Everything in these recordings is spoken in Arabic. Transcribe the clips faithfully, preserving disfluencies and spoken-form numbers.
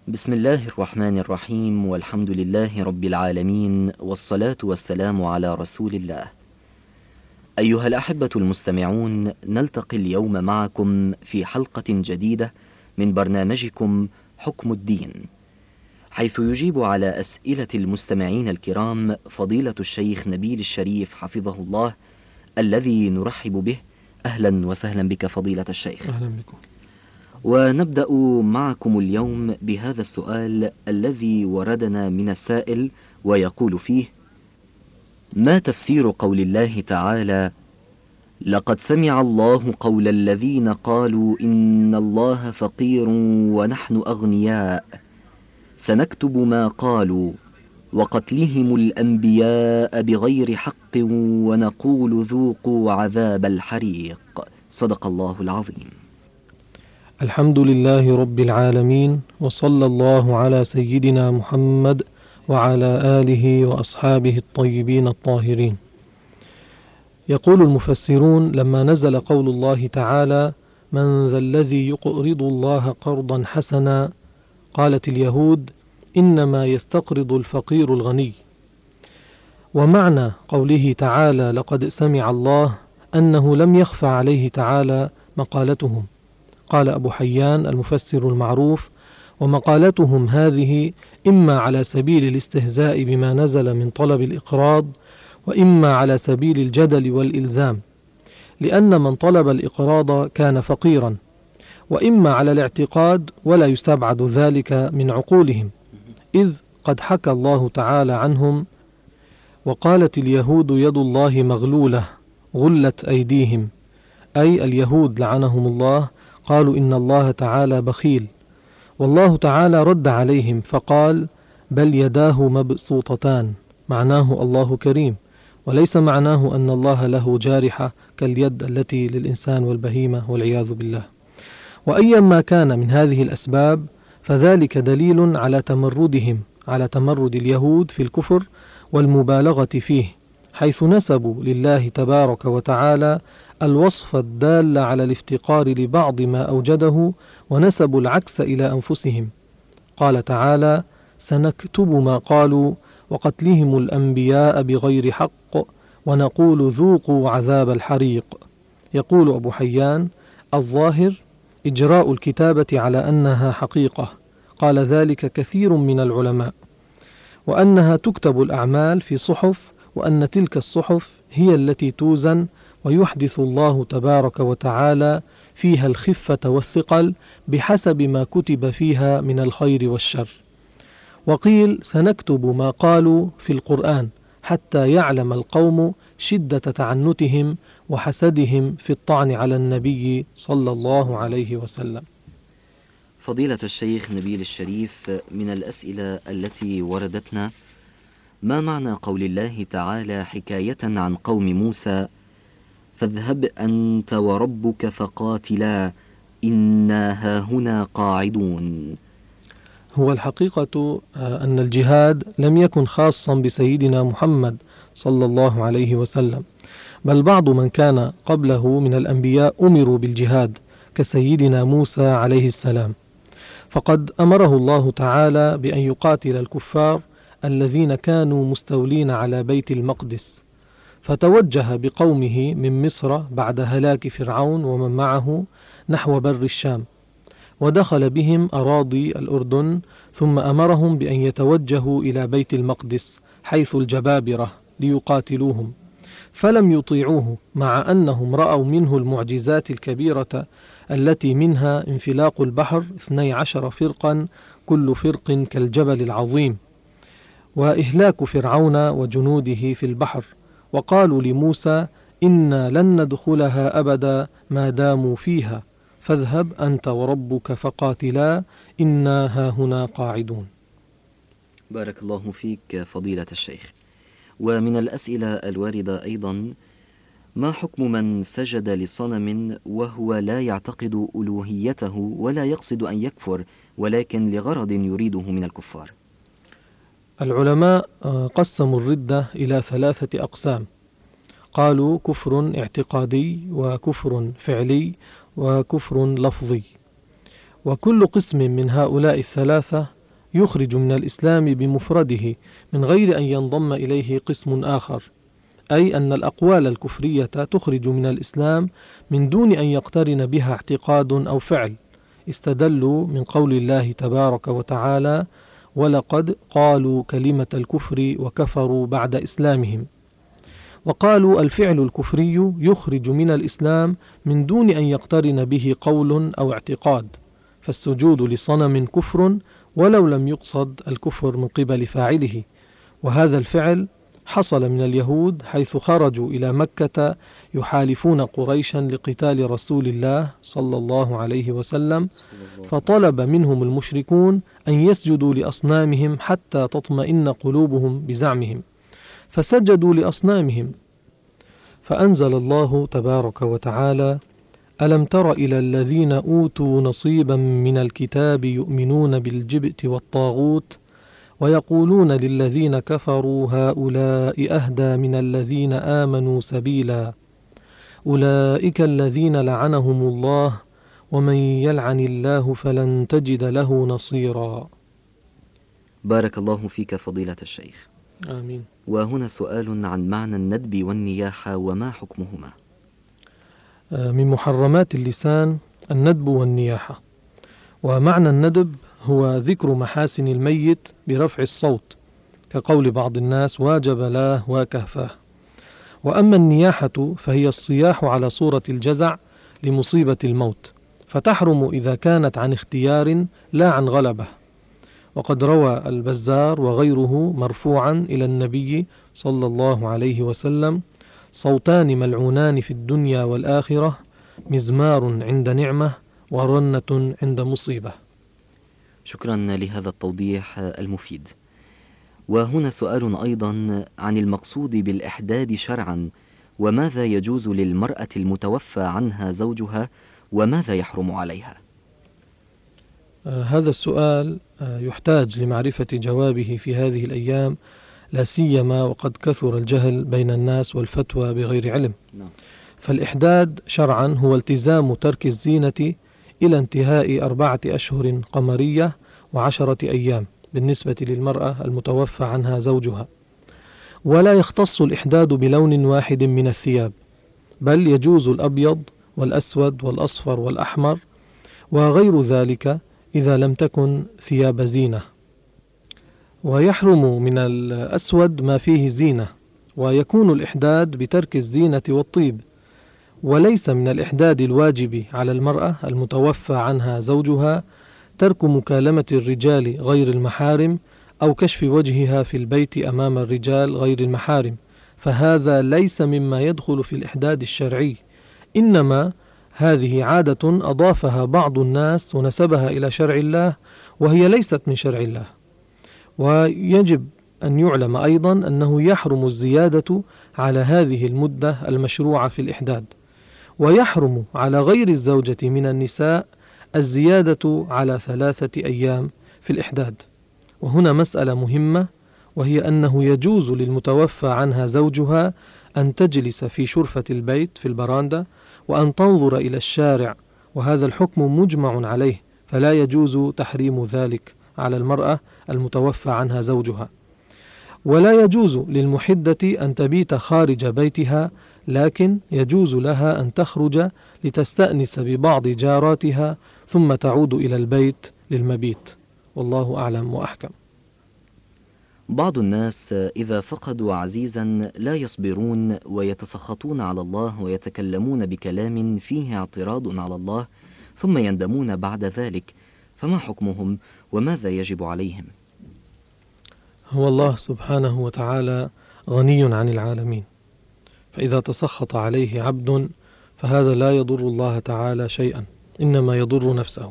بسم الله الرحمن الرحيم، والحمد لله رب العالمين، والصلاة والسلام على رسول الله. أيها الأحبة المستمعون، نلتقي اليوم معكم في حلقة جديدة من برنامجكم حكم الدين، حيث يجيب على أسئلة المستمعين الكرام فضيلة الشيخ نبيل الشريف حفظه الله، الذي نرحب به. أهلا وسهلا بك فضيلة الشيخ. أهلا بكم. ونبدأ معكم اليوم بهذا السؤال الذي وردنا من السائل، ويقول فيه: ما تفسير قول الله تعالى: لقد سمع الله قول الذين قالوا إن الله فقير ونحن أغنياء، سنكتب ما قالوا وقتلهم الأنبياء بغير حق ونقول ذوقوا عذاب الحريق. صدق الله العظيم. الحمد لله رب العالمين، وصلى الله على سيدنا محمد وعلى آله وأصحابه الطيبين الطاهرين. يقول المفسرون: لما نزل قول الله تعالى: من ذا الذي يقرض الله قرضا حسنا، قالت اليهود: إنما يستقرض الفقير الغني. ومعنى قوله تعالى لقد سمع الله أنه لم يخفى عليه تعالى مقالتهم. قال أبو حيان المفسر المعروف: ومقالتهم هذه إما على سبيل الاستهزاء بما نزل من طلب الإقراض، وإما على سبيل الجدل والإلزام، لأن من طلب الإقراض كان فقيرا، وإما على الاعتقاد، ولا يستبعد ذلك من عقولهم، إذ قد حكى الله تعالى عنهم: وقالت اليهود يد الله مغلولة غلت أيديهم، أي اليهود لعنهم الله قالوا إن الله تعالى بخيل، والله تعالى رد عليهم فقال: بل يداه مبسوطتان، معناه الله كريم، وليس معناه أن الله له جارحة كاليد التي للإنسان والبهيمة والعياذ بالله. وأيما كان من هذه الأسباب فذلك دليل على تمردهم، على تمرد اليهود في الكفر والمبالغة فيه، حيث نسبوا لله تبارك وتعالى الوصف الدال على الافتقار لبعض ما أوجده، ونسبوا العكس إلى أنفسهم. قال تعالى: سنكتب ما قالوا وقتلهم الأنبياء بغير حق ونقول ذوقوا عذاب الحريق. يقول أبو حيان: الظاهر إجراء الكتابة على أنها حقيقة، قال ذلك كثير من العلماء، وأنها تكتب الأعمال في صحف، وأن تلك الصحف هي التي توزن، ويحدث الله تبارك وتعالى فيها الخفة والثقل بحسب ما كتب فيها من الخير والشر. وقيل: سنكتب ما قالوا في القرآن حتى يعلم القوم شدة تعنتهم وحسدهم في الطعن على النبي صلى الله عليه وسلم. فضيلة الشيخ نبيل الشريف، من الأسئلة التي وردتنا: ما معنى قول الله تعالى حكاية عن قوم موسى: فاذهب أنت وربك فقاتلا إنا هاهنا قاعدون؟ هو الحقيقة أن الجهاد لم يكن خاصا بسيدنا محمد صلى الله عليه وسلم، بل بعض من كان قبله من الأنبياء أمروا بالجهاد كسيدنا موسى عليه السلام، فقد أمره الله تعالى بأن يقاتل الكفار الذين كانوا مستولين على بيت المقدس، فتوجه بقومه من مصر بعد هلاك فرعون ومن معه نحو بر الشام، ودخل بهم أراضي الأردن، ثم أمرهم بأن يتوجهوا إلى بيت المقدس حيث الجبابرة ليقاتلوهم، فلم يطيعوه، مع أنهم رأوا منه المعجزات الكبيرة التي منها انفلاق البحر اثني عشر فرقا كل فرق كالجبل العظيم، وإهلاك فرعون وجنوده في البحر. وقالوا لموسى: إنا لن ندخلها أبدا ما داموا فيها، فاذهب أنت وربك فقاتلا إنا هاهنا قاعدون. بارك الله فيك فضيلة الشيخ. ومن الأسئلة الواردة أيضا: ما حكم من سجد لصنم وهو لا يعتقد ألوهيته ولا يقصد أن يكفر، ولكن لغرض يريده من الكفار؟ العلماء قسموا الردة إلى ثلاثة أقسام، قالوا: كفر اعتقادي، وكفر فعلي، وكفر لفظي. وكل قسم من هؤلاء الثلاثة يخرج من الإسلام بمفرده من غير أن ينضم إليه قسم آخر، أي أن الأقوال الكفرية تخرج من الإسلام من دون أن يقترن بها اعتقاد أو فعل. استدلوا من قول الله تبارك وتعالى: ولقد قالوا كلمة الكفر وكفروا بعد إسلامهم. وقالوا الفعل الكفري يخرج من الإسلام من دون أن يقترن به قول أو اعتقاد، فالسجود لصنم كفر ولو لم يقصد الكفر من قبل فاعله. وهذا الفعل حصل من اليهود حيث خرجوا إلى مكة يحالفون قريشا لقتال رسول الله صلى الله عليه وسلم، فطلب منهم المشركون أن يسجدوا لأصنامهم حتى تطمئن قلوبهم بزعمهم، فسجدوا لأصنامهم، فأنزل الله تبارك وتعالى: ألم تر إلى الذين أوتوا نصيبا من الكتاب يؤمنون بالجبت والطاغوت ويقولون للذين كفروا هؤلاء أهدى من الذين آمنوا سبيلا أولئك الذين لعنهم الله ومن يلعن الله فلن تجد له نصيرا. بارك الله فيك فضيلة الشيخ. آمين. وهنا سؤال عن معنى الندب والنياحة وما حكمهما؟ من محرمات اللسان الندب والنياحة. ومعنى الندب هو ذكر محاسن الميت برفع الصوت، كقول بعض الناس: واجب له وكهفاه. وأما النياحة فهي الصياح على صورة الجزع لمصيبة الموت، فتحرم إذا كانت عن اختيار لا عن غلبة. وقد روى البزار وغيره مرفوعا إلى النبي صلى الله عليه وسلم: صوتان ملعونان في الدنيا والآخرة، مزمار عند نعمة ورنة عند مصيبة. شكرا لهذا التوضيح المفيد. وهنا سؤال أيضا عن المقصود بالإحداد شرعا، وماذا يجوز للمرأة المتوفى عنها زوجها وماذا يحرم عليها؟ آه هذا السؤال آه يحتاج لمعرفة جوابه في هذه الأيام، لا سيما وقد كثر الجهل بين الناس والفتوى بغير علم. نعم. فالإحداد شرعا هو التزام ترك الزينة إلى انتهاء أربعة أشهر قمرية وعشرة أيام بالنسبة للمرأة المتوفى عنها زوجها، ولا يختص الإحداد بلون واحد من الثياب، بل يجوز الأبيض والأسود والأصفر والأحمر وغير ذلك إذا لم تكن ثياب زينة. ويحرم من الأسود ما فيه زينة، ويكون الإحداد بترك الزينة والطيب. وليس من الإحداد الواجب على المرأة المتوفى عنها زوجها ترك مكالمة الرجال غير المحارم أو كشف وجهها في البيت أمام الرجال غير المحارم، فهذا ليس مما يدخل في الإحداد الشرعي، إنما هذه عادة أضافها بعض الناس ونسبها إلى شرع الله وهي ليست من شرع الله. ويجب أن يعلم أيضا أنه يحرم الزيادة على هذه المدة المشروعة في الإحداد، ويحرم على غير الزوجة من النساء الزيادة على ثلاثة أيام في الإحداد. وهنا مسألة مهمة، وهي أنه يجوز للمتوفى عنها زوجها أن تجلس في شرفة البيت في البراندة وأن تنظر إلى الشارع، وهذا الحكم مجمع عليه، فلا يجوز تحريم ذلك على المرأة المتوفى عنها زوجها. ولا يجوز للمحدة أن تبيت خارج بيتها، لكن يجوز لها أن تخرج لتستأنس ببعض جاراتها ثم تعود إلى البيت للمبيت، والله أعلم وأحكم. بعض الناس إذا فقدوا عزيزا لا يصبرون ويتسخطون على الله ويتكلمون بكلام فيه اعتراض على الله ثم يندمون بعد ذلك، فما حكمهم وماذا يجب عليهم؟ هو الله سبحانه وتعالى غني عن العالمين، فإذا تسخط عليه عبد فهذا لا يضر الله تعالى شيئا، إنما يضر نفسه.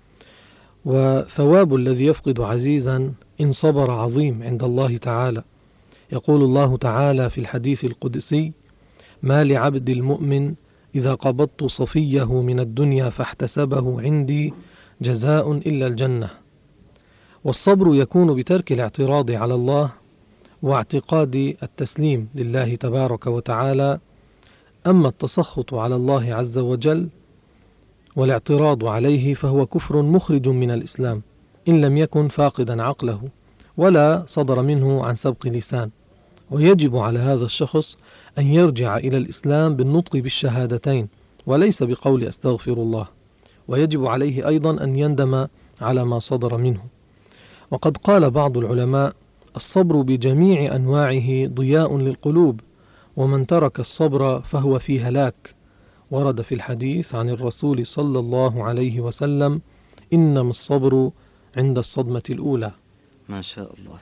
وثواب الذي يفقد عزيزا إن صبر عظيم عند الله تعالى. يقول الله تعالى في الحديث القدسي: ما لعبد المؤمن إذا قبضت صفيه من الدنيا فاحتسبه عندي جزاء إلا الجنة. والصبر يكون بترك الاعتراض على الله واعتقاد التسليم لله تبارك وتعالى. أما التسخط على الله عز وجل والاعتراض عليه فهو كفر مخرج من الإسلام إن لم يكن فاقدا عقله ولا صدر منه عن سبق لسان، ويجب على هذا الشخص أن يرجع إلى الإسلام بالنطق بالشهادتين وليس بقول أستغفر الله، ويجب عليه أيضا أن يندم على ما صدر منه. وقد قال بعض العلماء: الصبر بجميع أنواعه ضياء للقلوب، ومن ترك الصبر فهو في هلاك. ورد في الحديث عن الرسول صلى الله عليه وسلم: إنما الصبر عند الصدمة الأولى. ما شاء الله.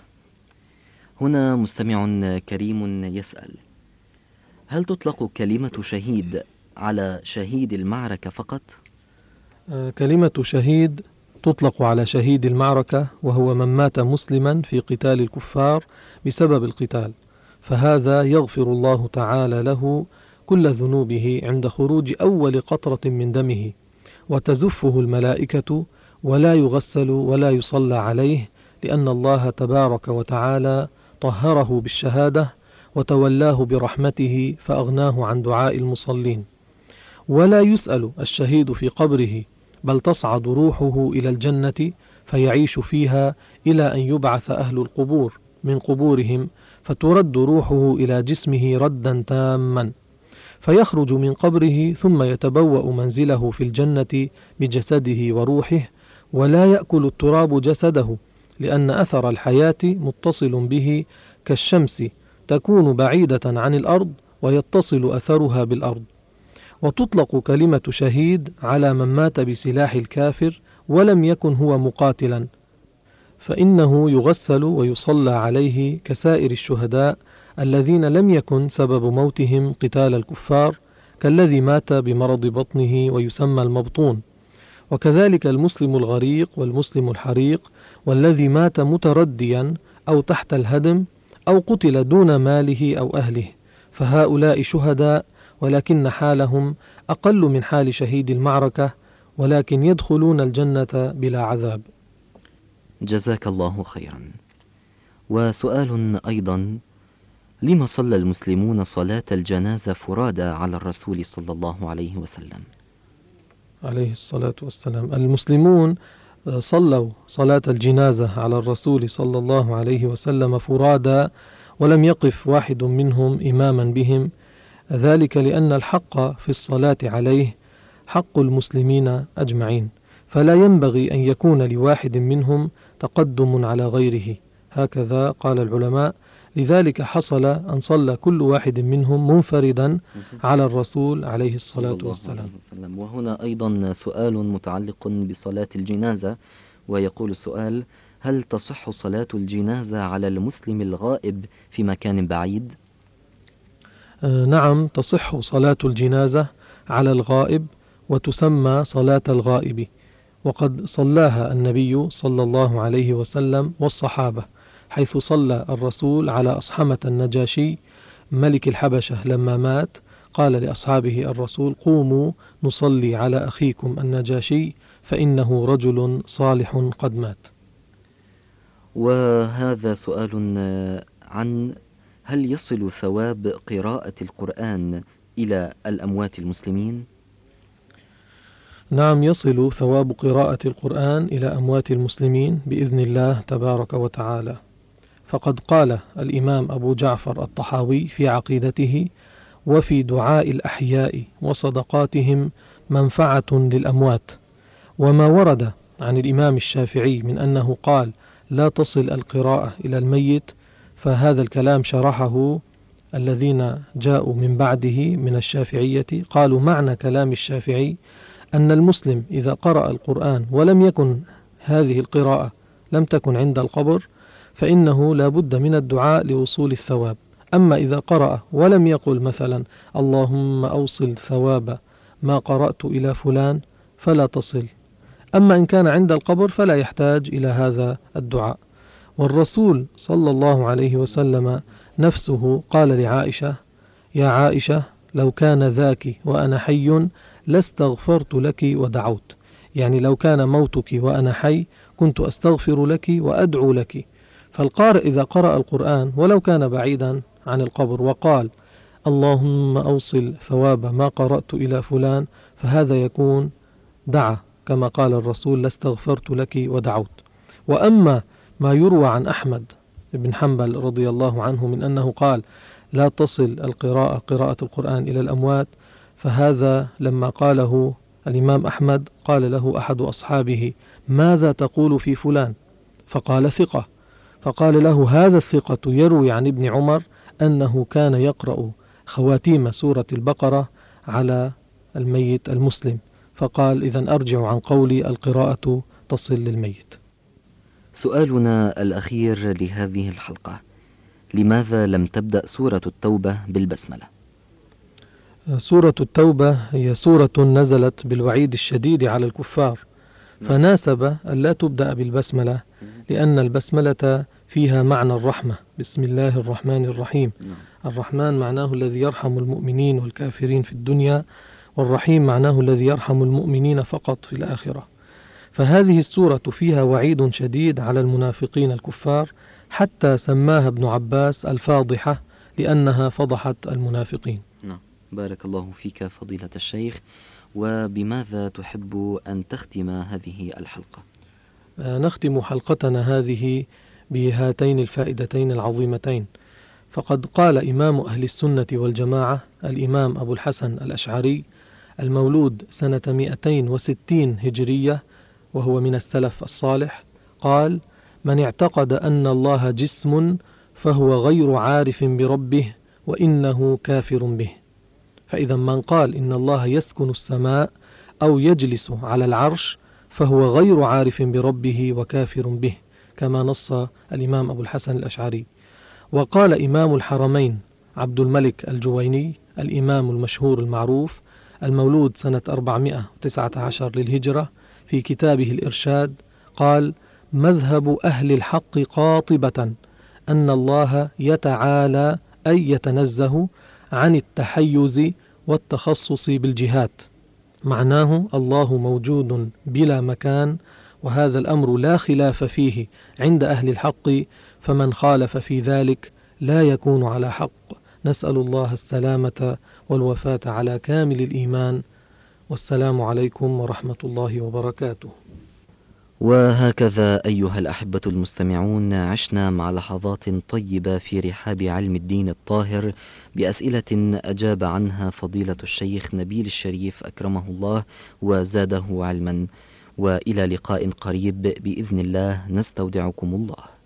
هنا مستمع كريم يسأل: هل تطلق كلمة شهيد على شهيد المعركة فقط؟ آه كلمة شهيد تطلق على شهيد المعركة، وهو من مات مسلما في قتال الكفار بسبب القتال، فهذا يغفر الله تعالى له كل ذنوبه عند خروج أول قطرة من دمه، وتزفه الملائكة، ولا يغسل ولا يصلى عليه، لأن الله تبارك وتعالى طهره بالشهادة وتولاه برحمته فأغناه عن دعاء المصلين. ولا يسأل الشهيد في قبره، بل تصعد روحه إلى الجنة فيعيش فيها إلى أن يبعث أهل القبور من قبورهم، فترد روحه إلى جسمه ردا تاما، فيخرج من قبره ثم يتبوأ منزله في الجنة بجسده وروحه، ولا يأكل التراب جسده، لأن أثر الحياة متصل به كالشمس تكون بعيدة عن الأرض ويتصل أثرها بالأرض. وتطلق كلمة شهيد على من مات بسلاح الكافر ولم يكن هو مقاتلا، فإنه يغسل ويصلى عليه كسائر الشهداء الذين لم يكن سبب موتهم قتال الكفار، كالذي مات بمرض بطنه ويسمى المبطون، وكذلك المسلم الغريق والمسلم الحريق، والذي مات مترديا أو تحت الهدم أو قتل دون ماله أو أهله، فهؤلاء شهداء، ولكن حالهم أقل من حال شهيد المعركة، ولكن يدخلون الجنة بلا عذاب. جزاك الله خيرا. وسؤال أيضا: لما صلى المسلمون صلاة الجنازة فرادى على الرسول صلى الله عليه وسلم؟ عليه الصلاة والسلام. المسلمون صلوا صلاة الجنازة على الرسول صلى الله عليه وسلم فرادى، ولم يقف واحد منهم إماما بهم، ذلك لأن الحق في الصلاة عليه حق المسلمين أجمعين، فلا ينبغي أن يكون لواحد منهم تقدم على غيره، هكذا قال العلماء. لذلك حصل أن صلى كل واحد منهم منفردا على الرسول عليه الصلاة والسلام. وهنا أيضا سؤال متعلق بصلاة الجنازة، ويقول السؤال: هل تصح صلاة الجنازة على المسلم الغائب في مكان بعيد؟ آه نعم، تصح صلاة الجنازة على الغائب، وتسمى صلاة الغائب، وقد صلاها النبي صلى الله عليه وسلم والصحابة، حيث صلى الرسول على أصحمة النجاشي ملك الحبشة لما مات، قال لأصحابه الرسول: قوموا نصلي على أخيكم النجاشي فإنه رجل صالح قد مات. وهذا سؤال عن: هل يصل ثواب قراءة القرآن إلى الأموات المسلمين؟ نعم، يصل ثواب قراءة القرآن إلى أموات المسلمين بإذن الله تبارك وتعالى، فقد قال الإمام أبو جعفر الطحاوي في عقيدته: وفي دعاء الأحياء وصدقاتهم منفعة للأموات. وما ورد عن الإمام الشافعي من أنه قال لا تصل القراءة إلى الميت، فهذا الكلام شرحه الذين جاءوا من بعده من الشافعية، قالوا معنى كلام الشافعي أن المسلم إذا قرأ القرآن ولم يكن هذه القراءة لم تكن عند القبر، فإنه لا بد من الدعاء لوصول الثواب. أما إذا قرأ ولم يقل مثلا اللهم أوصل ثواب ما قرأت إلى فلان فلا تصل. أما إن كان عند القبر فلا يحتاج إلى هذا الدعاء. والرسول صلى الله عليه وسلم نفسه قال لعائشة: يا عائشة لو كان ذاك وأنا حي لاستغفرت لك ودعوت، يعني لو كان موتك وأنا حي كنت أستغفر لك وأدعو لك. فالقارئ إذا قرأ القرآن ولو كان بعيدا عن القبر وقال اللهم أوصل ثواب ما قرأت إلى فلان، فهذا يكون دعا كما قال الرسول: لاستغفرت لك ودعوت. وأما ما يروى عن أحمد بن حنبل رضي الله عنه من أنه قال: لا تصل القراءة قراءة القرآن إلى الأموات، فهذا لما قاله الإمام أحمد قال له أحد أصحابه: ماذا تقول في فلان؟ فقال: ثقة. فقال له: هذا الثقة يروي عن ابن عمر أنه كان يقرأ خواتيم سورة البقرة على الميت المسلم. فقال: إذن أرجع عن قولي القراءة تصل للميت. سؤالنا الأخير لهذه الحلقة: لماذا لم تبدأ سورة التوبة بالبسملة؟ سورة التوبة هي سورة نزلت بالوعيد الشديد على الكفار، فناسب أن لا تبدأ بالبسملة، لأن البسملة فيها معنى الرحمة. بسم الله الرحمن الرحيم. الرحمن معناه الذي يرحم المؤمنين والكافرين في الدنيا، والرحيم معناه الذي يرحم المؤمنين فقط في الآخرة. فهذه السورة فيها وعيد شديد على المنافقين الكفار، حتى سماها ابن عباس الفاضحة لأنها فضحت المنافقين. نعم، بارك الله فيك فضيلة الشيخ. وبماذا تحب أن تختم هذه الحلقة؟ نختم حلقتنا هذه بهاتين الفائدتين العظيمتين. فقد قال إمام أهل السنة والجماعة الإمام أبو الحسن الأشعري المولود سنة مئتين وستين هجرية، وهو من السلف الصالح، قال: من اعتقد أن الله جسم فهو غير عارف بربه وإنه كافر به. فإذا من قال إن الله يسكن السماء أو يجلس على العرش فهو غير عارف بربه وكافر به، كما نص الإمام أبو الحسن الأشعري. وقال إمام الحرمين عبد الملك الجويني الإمام المشهور المعروف المولود سنة أربعمائة وتسعة عشر للهجرة في كتابه الإرشاد، قال: مذهب أهل الحق قاطبة أن الله يتعالى أي يتنزه عن التحيز والتخصص بالجهات. معناه الله موجود بلا مكان، وهذا الأمر لا خلاف فيه عند أهل الحق، فمن خالف في ذلك لا يكون على حق. نسأل الله السلامة والوفاة على كامل الإيمان. والسلام عليكم ورحمة الله وبركاته. وهكذا أيها الأحبة المستمعون عشنا مع لحظات طيبة في رحاب علم الدين الطاهر بأسئلة أجاب عنها فضيلة الشيخ نبيل الشريف أكرمه الله وزاده علما. وإلى لقاء قريب بإذن الله، نستودعكم الله.